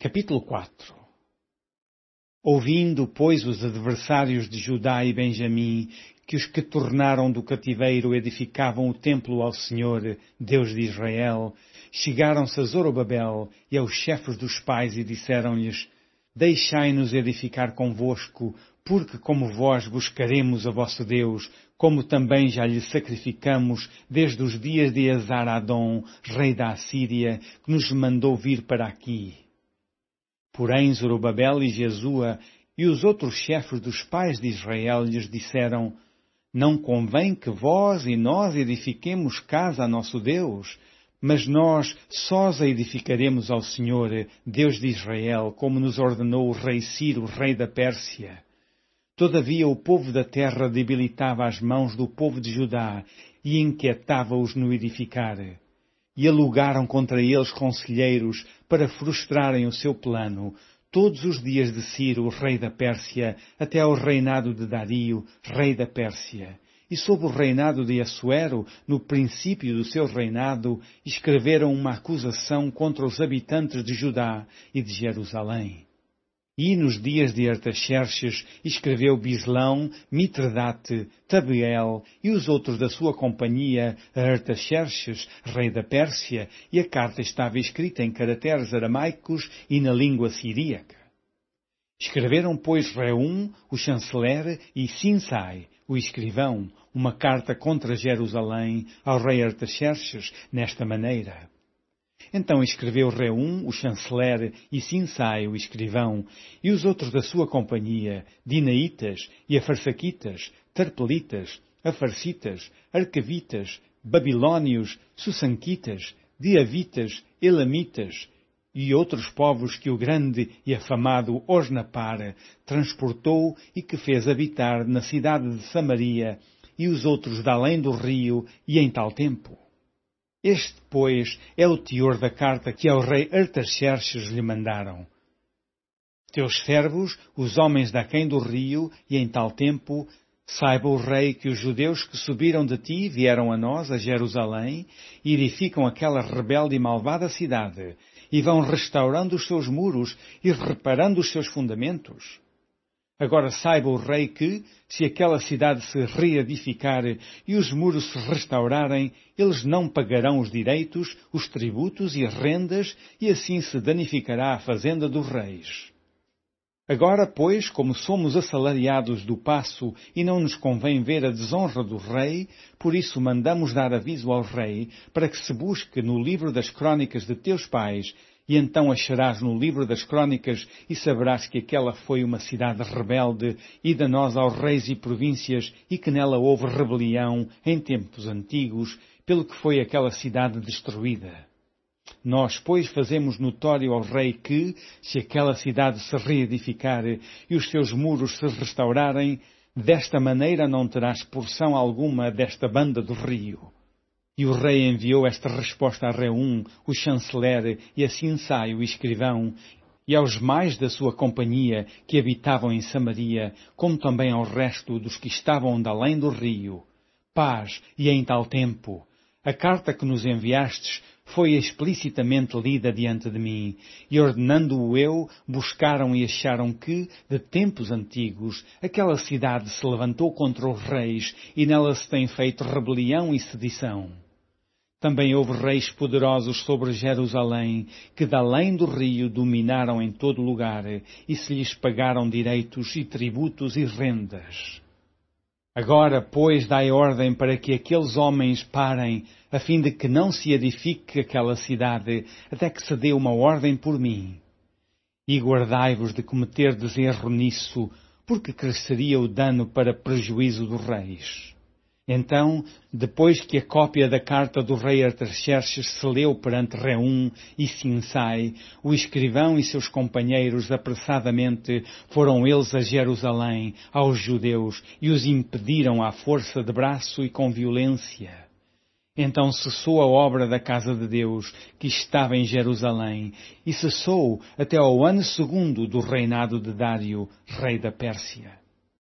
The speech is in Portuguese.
Capítulo 4. Ouvindo, pois, os adversários de Judá e Benjamim, que os que tornaram do cativeiro edificavam o templo ao Senhor, Deus de Israel, chegaram-se a Zorobabel e aos chefes dos pais e disseram-lhes: Deixai-nos edificar convosco, porque como vós buscaremos a vosso Deus, como também já lhe sacrificamos desde os dias de Esar-Adom, rei da Assíria, que nos mandou vir para aqui. Porém Zorobabel e Jesua e os outros chefes dos pais de Israel lhes disseram: Não convém que vós e nós edifiquemos casa a nosso Deus, mas nós sós a edificaremos ao Senhor, Deus de Israel, como nos ordenou o rei Ciro, rei da Pérsia. Todavia o povo da terra debilitava as mãos do povo de Judá e inquietava-os no edificar. E alugaram contra eles conselheiros para frustrarem o seu plano, todos os dias de Ciro, rei da Pérsia, até ao reinado de Dario, rei da Pérsia. E sob o reinado de Assuero, no princípio do seu reinado, escreveram uma acusação contra os habitantes de Judá e de Jerusalém. E nos dias de Artaxerxes escreveu Bislão, Mitredate, Tabeel e os outros da sua companhia a Artaxerxes, rei da Pérsia, e a carta estava escrita em caracteres aramaicos e na língua siríaca. Escreveram, pois, Reum, o chanceler, e Sinsai, o escrivão, uma carta contra Jerusalém ao rei Artaxerxes, nesta maneira. Então escreveu Reum, o chanceler, e Sinsai, o escrivão, e os outros da sua companhia, Dinaitas e Afarsaquitas, Tarpelitas, Afarsitas, Arcavitas, Babilónios, Sussanquitas, Diavitas, Elamitas, e outros povos que o grande e afamado Osnapar transportou e que fez habitar na cidade de Samaria, e os outros de além do rio e em tal tempo. Este, pois, é o teor da carta que ao rei Artaxerxes lhe mandaram. Teus servos, os homens daquém do rio, e em tal tempo, saiba o rei que os judeus que subiram de ti vieram a nós, a Jerusalém, e edificam aquela rebelde e malvada cidade, e vão restaurando os seus muros e reparando os seus fundamentos. Agora saiba o rei que, se aquela cidade se reedificar e os muros se restaurarem, eles não pagarão os direitos, os tributos e as rendas, e assim se danificará a fazenda dos reis. Agora, pois, como somos assalariados do paço e não nos convém ver a desonra do rei, por isso mandamos dar aviso ao rei, para que se busque no livro das crônicas de teus pais, e então acharás no livro das crônicas e saberás que aquela foi uma cidade rebelde e danosa aos reis e províncias e que nela houve rebelião em tempos antigos, pelo que foi aquela cidade destruída. Nós, pois, fazemos notório ao rei que, se aquela cidade se reedificar e os seus muros se restaurarem, desta maneira não terás porção alguma desta banda do rio. E o rei enviou esta resposta a Reum, o chanceler, e a Sinsai, o escrivão, e aos mais da sua companhia que habitavam em Samaria, como também ao resto dos que estavam de além do rio. Paz, e em tal tempo. A carta que nos enviastes foi explicitamente lida diante de mim, e ordenando-o eu, buscaram e acharam que, de tempos antigos, aquela cidade se levantou contra os reis, e nela se tem feito rebelião e sedição. Também houve reis poderosos sobre Jerusalém, que de além do rio dominaram em todo lugar, e se lhes pagaram direitos e tributos e rendas. Agora, pois, dai ordem para que aqueles homens parem, a fim de que não se edifique aquela cidade, até que se dê uma ordem por mim. E guardai-vos de cometerdes erro nisso, porque cresceria o dano para prejuízo dos reis. Então, depois que a cópia da carta do rei Artaxerxes se leu perante Reum e Sinsai, o escrivão e seus companheiros apressadamente foram eles a Jerusalém, aos judeus, e os impediram à força de braço e com violência. Então cessou a obra da casa de Deus, que estava em Jerusalém, e cessou até ao ano 2º do reinado de Dário, rei da Pérsia.